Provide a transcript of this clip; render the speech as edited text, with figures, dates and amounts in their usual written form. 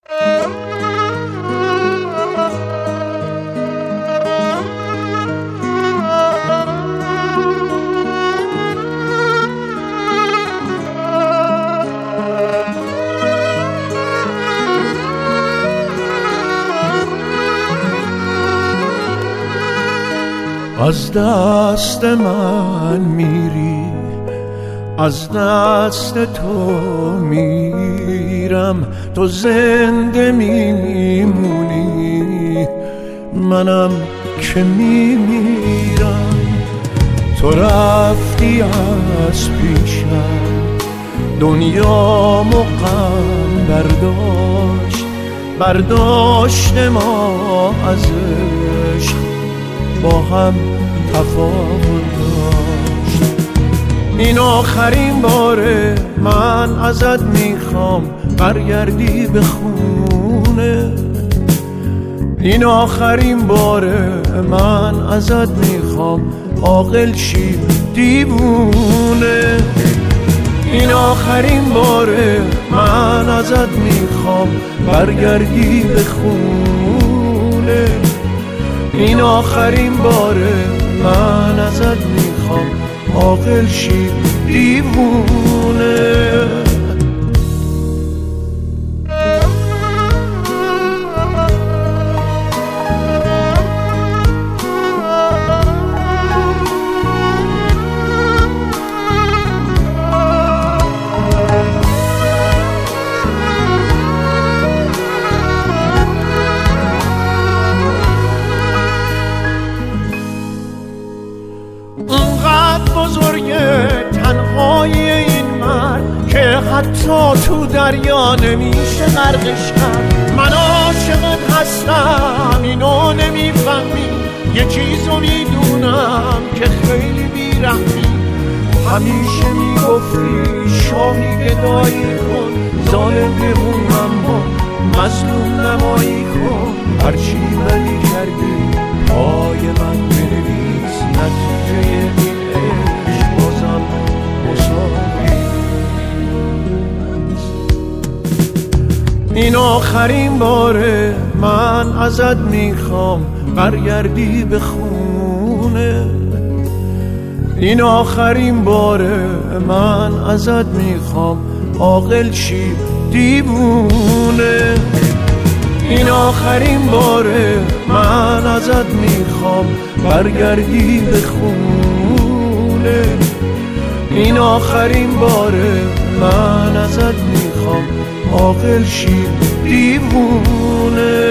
از دست من میری، از دست تو میرم، تو زنده میمونی، منم که میمیرم. تو رفتی از پیشم، دنیا غم برداشت ما از عشق با هم تفاوت داشت. این آخرین باره من ازت میخوام برگردی به خونه، این آخرین باره من ازت میخوام عاقل شی دیوونه، این آخرین باره من ازت میخوام برگردی به خونه، این آخرین باره من ازت میخوام عاقل شی دیوونه. بزرگه تنهایی این مرد که حتی تو دریا نمیشه غرقش کرد. من عاشقت هستم اینو نمیفهمی، یه چیزو میدونم که خیلی بیرحمی. همیشه میگفتی شاهی گدایی کن، ظالم بمون اما مظلوم نمایی کن. هرچی ولی کردی پای من بنویس، نتیجه این عشق بازم مساوی. این آخرین باره من ازت میخوام برگردی به خونه، این آخرین باره من ازت میخوام عاقل شی دیوونه، این آخرین باره من ازت میخوام برگردی به خونه، این آخرین باره من ازت میخوام عاقل شی دیوونه.